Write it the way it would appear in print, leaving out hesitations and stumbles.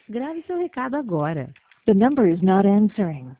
Grave seu recado agora. The number is not answering.